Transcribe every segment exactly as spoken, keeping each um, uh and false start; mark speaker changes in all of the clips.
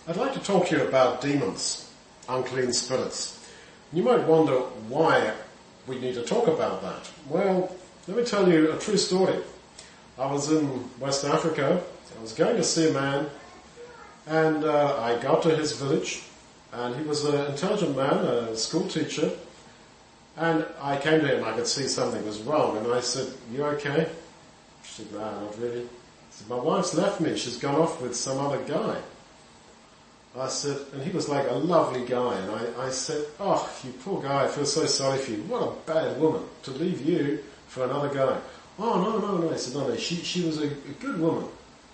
Speaker 1: I'd like to talk to you about demons, unclean spirits. You might wonder why we need to talk about that. Well, let me tell you a true story. I was in West Africa. I was going to see a man, and uh, I got to his village, and he was an intelligent man, a school teacher, and I came to him. I could see something was wrong, and I said, "You okay?" She said, "No, not really." I said, "My wife's left me. She's gone off with some other guy." I said, and he was like a lovely guy, and I, I said, "Oh, you poor guy, I feel so sorry for you. What a bad woman to leave you for another guy." "Oh, no, no, no." I said, "No, no, she, she was a, a good woman."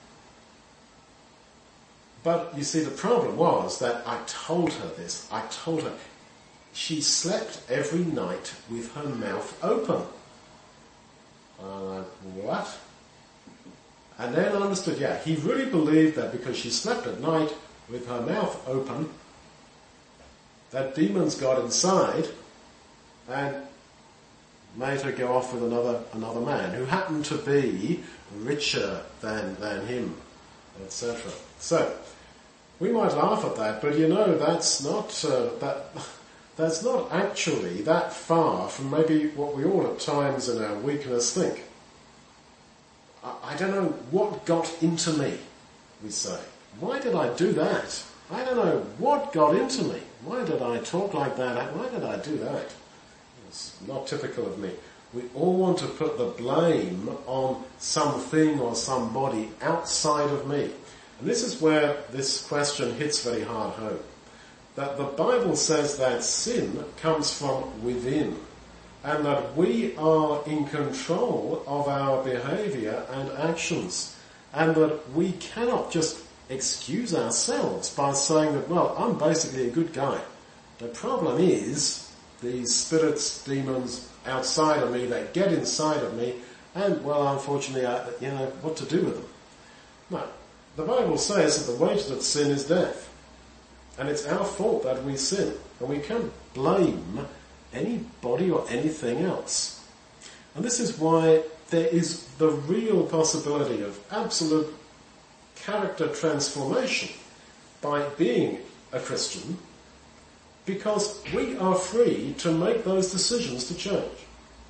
Speaker 1: But you see, the problem was that I told her this. I told her she slept every night with her mouth open. I'm like, what? And then I understood, yeah, he really believed that because she slept at night with her mouth open, that demons got inside and made her go off with another another man who happened to be richer than than him, et cetera. So we might laugh at that, but you know that's not uh, that that's not actually that far from maybe what we all at times in our weakness think. I, I don't know what got into me, we say. Why did I do that? I don't know what got into me. Why did I talk like that? Why did I do that? It's not typical of me. We all want to put the blame on something or somebody outside of me. And this is where this question hits very hard home. That the Bible says that sin comes from within, and that we are in control of our behavior and actions, and that we cannot just excuse ourselves by saying that, well, I'm basically a good guy. The problem is these spirits, demons outside of me that get inside of me, and, well, unfortunately, I, you know, what to do with them? No. The Bible says that the wages of sin is death. And it's our fault that we sin. And we can't blame anybody or anything else. And this is why there is the real possibility of absolute character transformation by being a Christian, because we are free to make those decisions to change.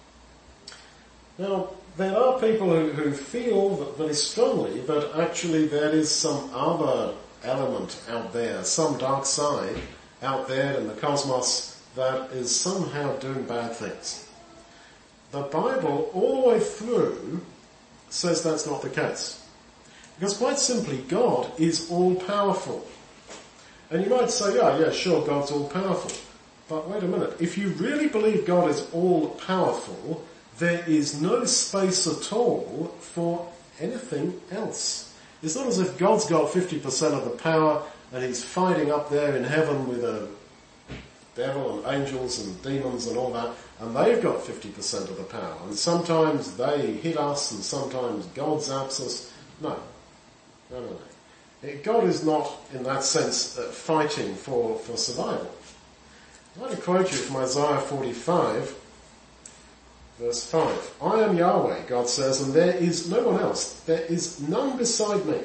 Speaker 1: Now, there are people who, who feel that very strongly that actually there is some other element out there, some dark side out there in the cosmos that is somehow doing bad things. The Bible all the way through says that's not the case. Because quite simply, God is all-powerful. And you might say, yeah, yeah, sure, God's all-powerful. But wait a minute, if you really believe God is all-powerful, there is no space at all for anything else. It's not as if God's got fifty percent of the power and he's fighting up there in heaven with a devil and angels and demons and all that, and they've got fifty percent of the power. And sometimes they hit us and sometimes God zaps us. No. No, no, no. God is not, in that sense, uh, fighting for, for survival. I'd like to quote you from Isaiah forty-five, verse five. "I am Yahweh," God says, "and there is no one else. There is none beside me.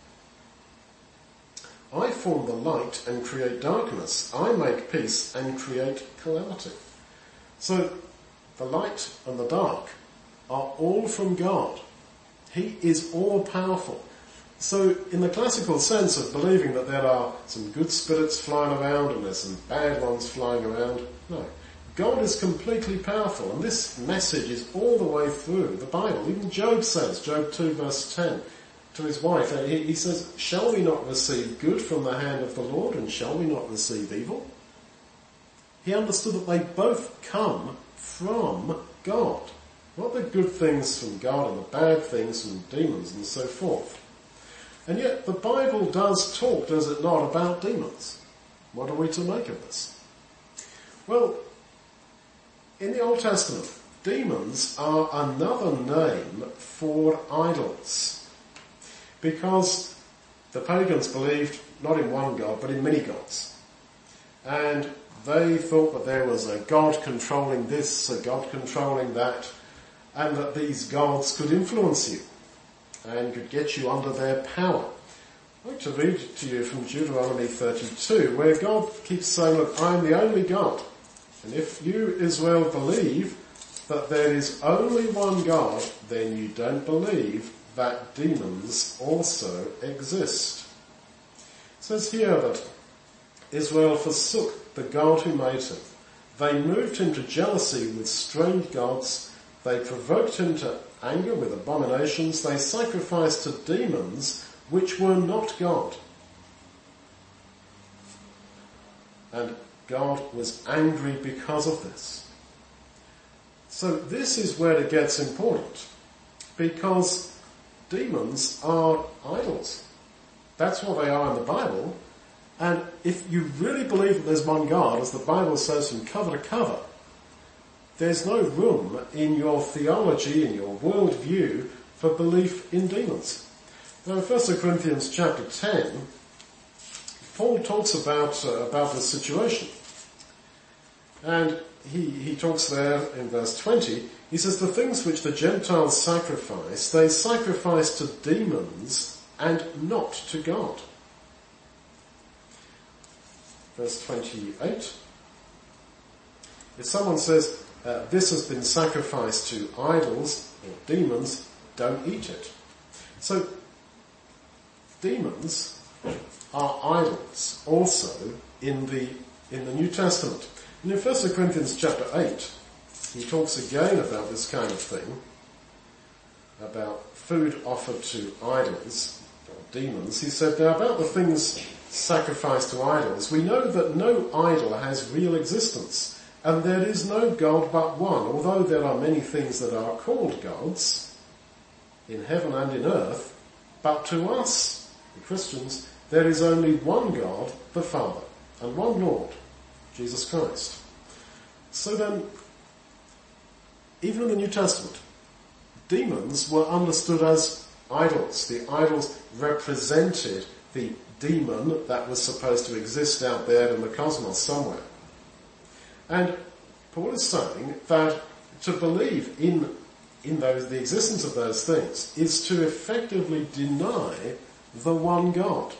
Speaker 1: I form the light and create darkness. I make peace and create calamity." So, the light and the dark are all from God. He is all-powerful. So, in the classical sense of believing that there are some good spirits flying around and there's some bad ones flying around, no. God is completely powerful, and this message is all the way through the Bible. Even Job says, Job two verse ten, to his wife, he, he says, "Shall we not receive good from the hand of the Lord, and shall we not receive evil?" He understood that they both come from God. Not the good things from God and the bad things from demons and so forth. And yet the Bible does talk, does it not, about demons? What are we to make of this? Well, in the Old Testament, demons are another name for idols. Because the pagans believed not in one God, but in many gods. And they thought that there was a God controlling this, a God controlling that, and that these gods could influence you and could get you under their power. I'd like to read to you from Deuteronomy thirty-two, where God keeps saying, look, I am the only God. And if you, Israel, believe that there is only one God, then you don't believe that demons also exist. It says here that Israel forsook the God who made him. They moved him to jealousy with strange gods. They provoked him to anger with abominations. They sacrificed to demons which were not God. And God was angry because of this. So this is where it gets important, because demons are idols. That's what they are in the Bible. And if you really believe that there's one God, as the Bible says from cover to cover, there's no room in your theology, in your worldview, for belief in demons. Now in First Corinthians chapter ten, Paul talks about uh, about this situation. And he, he talks there in verse twenty, he says, the things which the Gentiles sacrifice, they sacrifice to demons and not to God. Verse twenty-eight, if someone says, uh, this has been sacrificed to idols or demons, don't eat it. So, demons are idols also in the in the New Testament. And in First Corinthians chapter eight, he talks again about this kind of thing, about food offered to idols or demons. He said, now about the things sacrificed to idols, we know that no idol has real existence, and there is no God but one, although there are many things that are called gods in heaven and in earth, but to us, the Christians, there is only one God, the Father, and one Lord, Jesus Christ. So then, even in the New Testament, demons were understood as idols. The idols represented the demon that was supposed to exist out there in the cosmos somewhere. And Paul is saying that to believe in, in those, the existence of those things is to effectively deny the one God.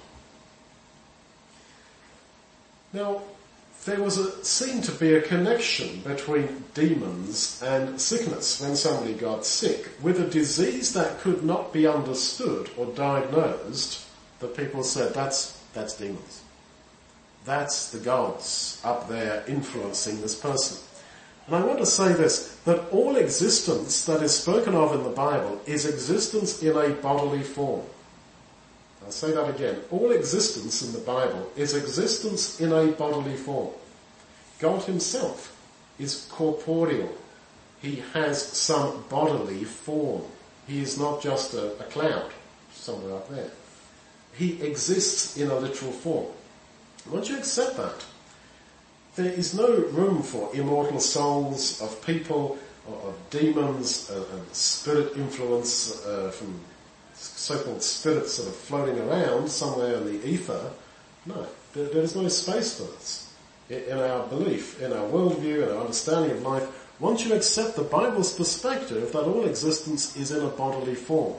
Speaker 1: Now, there was a, seemed to be a connection between demons and sickness when somebody got sick. With a disease that could not be understood or diagnosed, the people said, that's, that's demons. That's the gods up there influencing this person. And I want to say this, that all existence that is spoken of in the Bible is existence in a bodily form. I'll say that again. All existence in the Bible is existence in a bodily form. God himself is corporeal. He has some bodily form. He is not just a, a cloud somewhere up there. He exists in a literal form. Once you accept that, there is no room for immortal souls of people, or of demons, uh, and spirit influence uh, from so-called spirits that are floating around somewhere in the ether. No, there, there is no space for this. In our belief, in our worldview, in our understanding of life, once you accept the Bible's perspective that all existence is in a bodily form.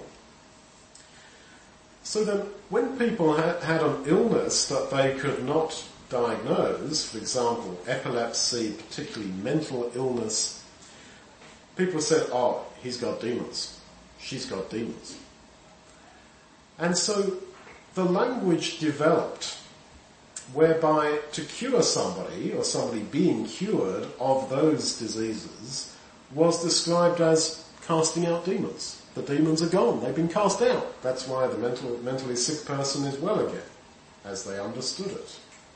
Speaker 1: So then, when people ha- had an illness that they could not diagnose, for example, epilepsy, particularly mental illness, people said, oh, he's got demons. She's got demons. And so the language developed whereby to cure somebody, or somebody being cured of those diseases, was described as casting out demons. The demons are gone. They've been cast out. That's why the mental, mentally sick person is well again, as they understood it.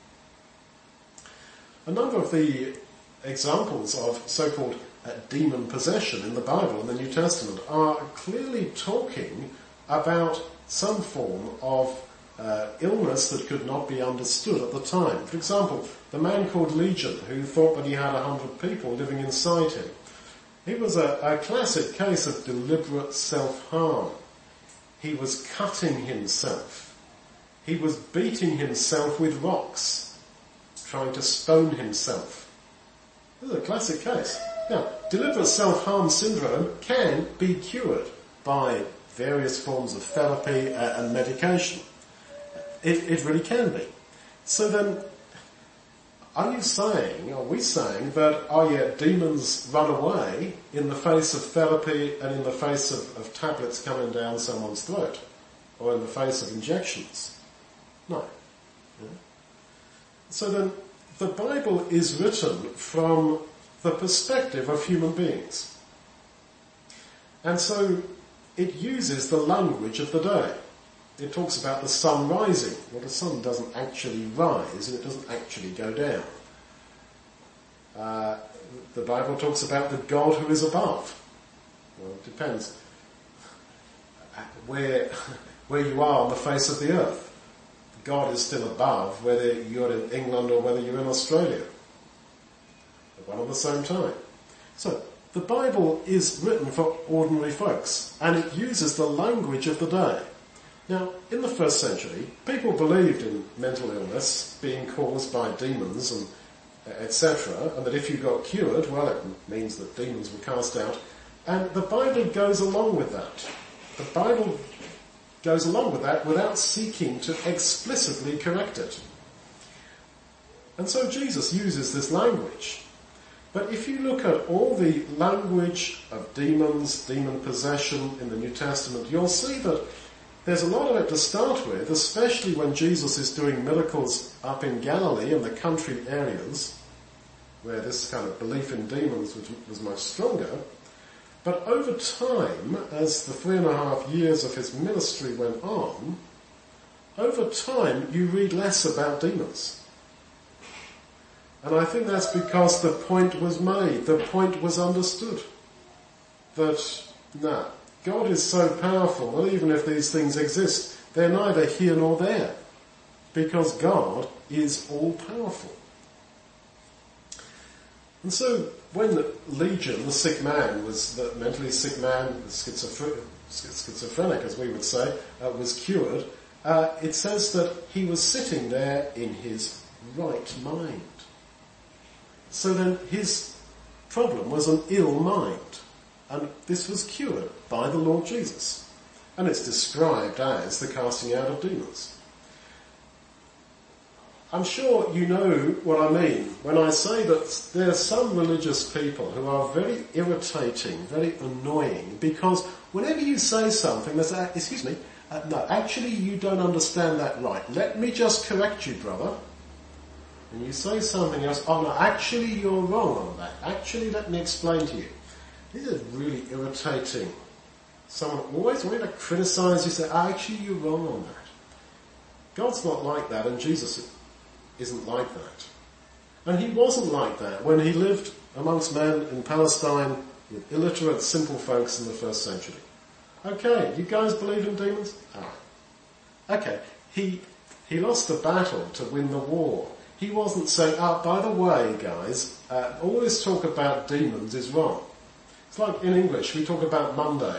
Speaker 1: A number of the examples of so-called uh, demon possession in the Bible and the New Testament are clearly talking about some form of uh, illness that could not be understood at the time. For example, the man called Legion, who thought that he had a hundred people living inside him. He was a, a classic case of deliberate self-harm. He was cutting himself. He was beating himself with rocks, trying to stone himself. This is a classic case. Now, deliberate self-harm syndrome can be cured by various forms of therapy and medication. It, it really can be. So then, are you saying, are we saying that, oh yeah, demons run away in the face of therapy and in the face of, of tablets coming down someone's throat? Or in the face of injections? No. Yeah. So then, the Bible is written from the perspective of human beings. And so, it uses the language of the day. It talks about the sun rising. Well, the sun doesn't actually rise and it doesn't actually go down. Uh, the Bible talks about the God who is above. Well, it depends where, where you are on the face of the earth. God is still above whether you're in England or whether you're in Australia. They're one at the same time. So, the Bible is written for ordinary folks and it uses the language of the day. Now, in the first century, people believed in mental illness being caused by demons and et cetera, and that if you got cured, well, it means that demons were cast out. And the Bible goes along with that. The Bible goes along with that without seeking to explicitly correct it. And so Jesus uses this language. But if you look at all the language of demons, demon possession in the New Testament, you'll see that there's a lot of it to start with, especially when Jesus is doing miracles up in Galilee and the country areas, where this kind of belief in demons was, was much stronger. But over time, as the three and a half years of his ministry went on, over time you read less about demons. And I think that's because the point was made, the point was understood. That, nah, God is so powerful that even if these things exist, they're neither here nor there. Because God is all powerful. And so when Legion, the sick man, was the mentally sick man, the schizophrenic, schizophrenic as we would say, uh, was cured, uh, it says that he was sitting there in his right mind. So then his problem was an ill mind. And this was cured by the Lord Jesus. And it's described as the casting out of demons. I'm sure you know what I mean when I say that there are some religious people who are very irritating, very annoying, because whenever you say something, they say, excuse me, uh, no, actually you don't understand that right. Let me just correct you, brother. And you say something else, oh no, actually you're wrong on that. Actually, let me explain to you. This is really irritating. Someone always wanting to criticize you, say, oh, actually you're wrong on that. God's not like that, and Jesus isn't like that. And he wasn't like that when he lived amongst men in Palestine with illiterate, simple folks in the first century. Okay, you guys believe in demons? Alright. Okay, he, he lost the battle to win the war. He wasn't saying, oh, by the way, guys, uh, all this talk about demons is wrong. It's like in English, we talk about Monday.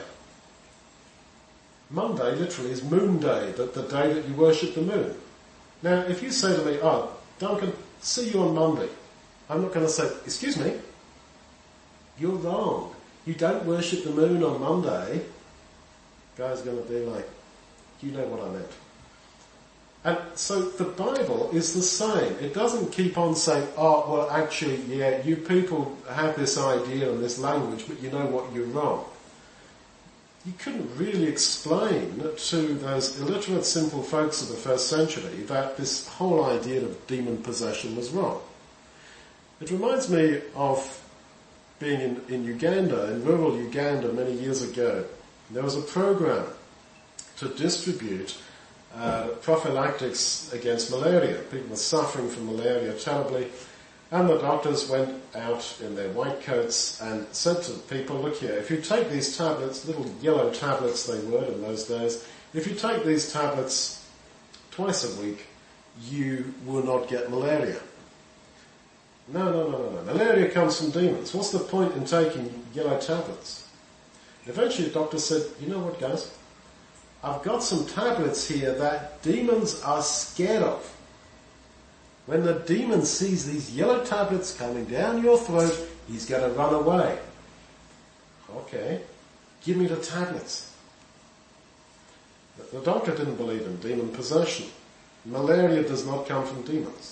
Speaker 1: Monday literally is moon day, the, the day that you worship the moon. Now, if you say to me, oh, Duncan, see you on Monday, I'm not going to say, excuse me, you're wrong. You don't worship the moon on Monday. Guy's going to be like, you know what I meant. And so the Bible is the same. It doesn't keep on saying, oh, well, actually, yeah, you people have this idea and this language, but you know what, you're wrong. You couldn't really explain to those illiterate, simple folks of the first century that this whole idea of demon possession was wrong. It reminds me of being in, in Uganda, in rural Uganda many years ago. There was a program to distribute uh, prophylactics against malaria. People were suffering from malaria terribly. And the doctors went out in their white coats and said to people, look here, if you take these tablets, little yellow tablets they were in those days, if you take these tablets twice a week, you will not get malaria. No, no, no, no, no. Malaria comes from demons. What's the point in taking yellow tablets? Eventually the doctor said, you know what, guys? I've got some tablets here that demons are scared of. When the demon sees these yellow tablets coming down your throat, he's going to run away. Okay, give me the tablets. The doctor didn't believe in demon possession. Malaria does not come from demons.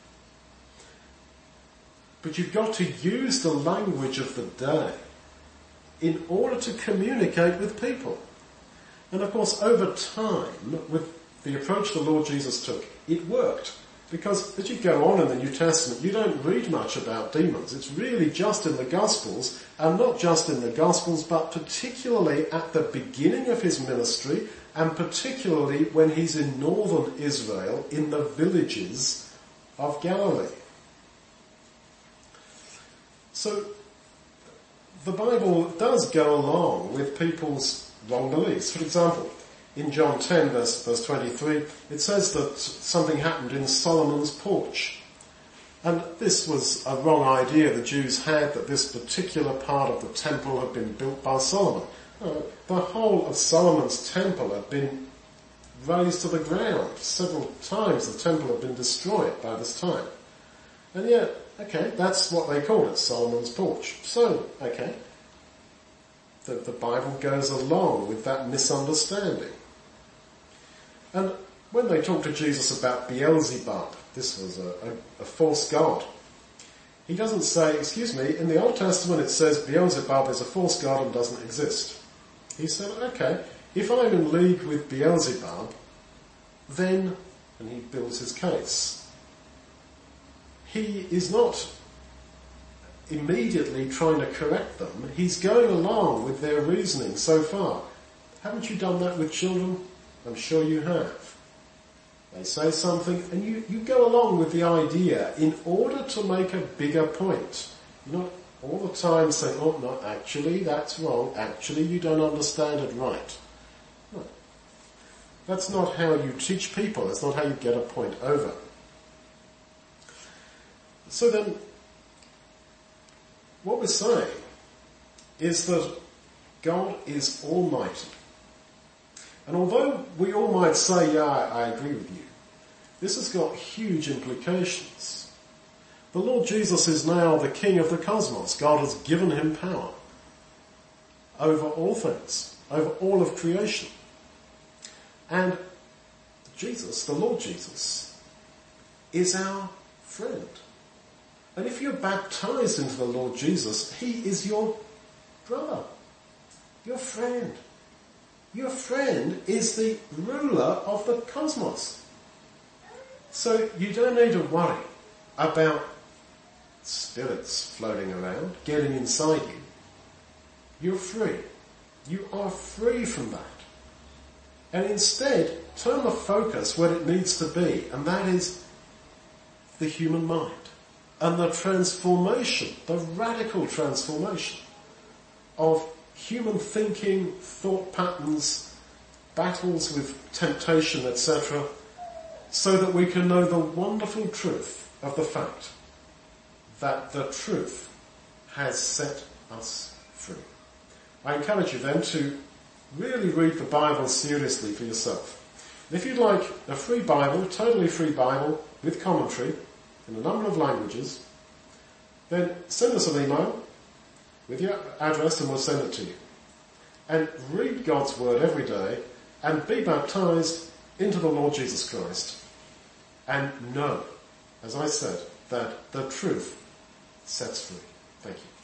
Speaker 1: But you've got to use the language of the day in order to communicate with people. And of course, over time, with the approach the Lord Jesus took, it worked. Because as you go on in the New Testament, you don't read much about demons. It's really just in the Gospels, and not just in the Gospels, but particularly at the beginning of his ministry, and particularly when he's in northern Israel, in the villages of Galilee. So, the Bible does go along with people's wrong beliefs. For example, in John ten, verse, verse twenty-three, it says that something happened in Solomon's porch. And this was a wrong idea the Jews had, that this particular part of the temple had been built by Solomon. No, the whole of Solomon's temple had been razed to the ground. Several times the temple had been destroyed by this time. And yet, okay, that's what they called it, Solomon's porch. So, okay, the, the Bible goes along with that misunderstanding. And when they talk to Jesus about Beelzebub, this was a, a, a false god, he doesn't say, excuse me, in the Old Testament it says Beelzebub is a false god and doesn't exist. He said, okay, if I'm in league with Beelzebub, then, and he builds his case, he is not immediately trying to correct them. He's going along with their reasoning so far. Haven't you done that with children? I'm sure you have. They say something and you, you go along with the idea in order to make a bigger point. You're not all the time saying, oh, no, actually, that's wrong. Actually, you don't understand it right. No. That's not how you teach people. That's not how you get a point over. So then, what we're saying is that God is almighty. And although we all might say, yeah, I, I agree with you, this has got huge implications. The Lord Jesus is now the King of the cosmos. God has given him power over all things, over all of creation. And Jesus, the Lord Jesus, is our friend. And if you're baptized into the Lord Jesus, he is your brother, your friend. Your friend is the ruler of the cosmos. So you don't need to worry about spirits floating around, getting inside you. You're free. You are free from that. And instead, turn the focus where it needs to be, and that is the human mind. And the transformation, the radical transformation of human thinking, thought patterns, battles with temptation, et cetera, so that we can know the wonderful truth of the fact that the truth has set us free. I encourage you then to really read the Bible seriously for yourself. And if you'd like a free Bible, totally free Bible, with commentary, in a number of languages, then send us an email with your address and we'll send it to you. And read God's Word every day and be baptized into the Lord Jesus Christ. And know, as I said, that the truth sets free. Thank you.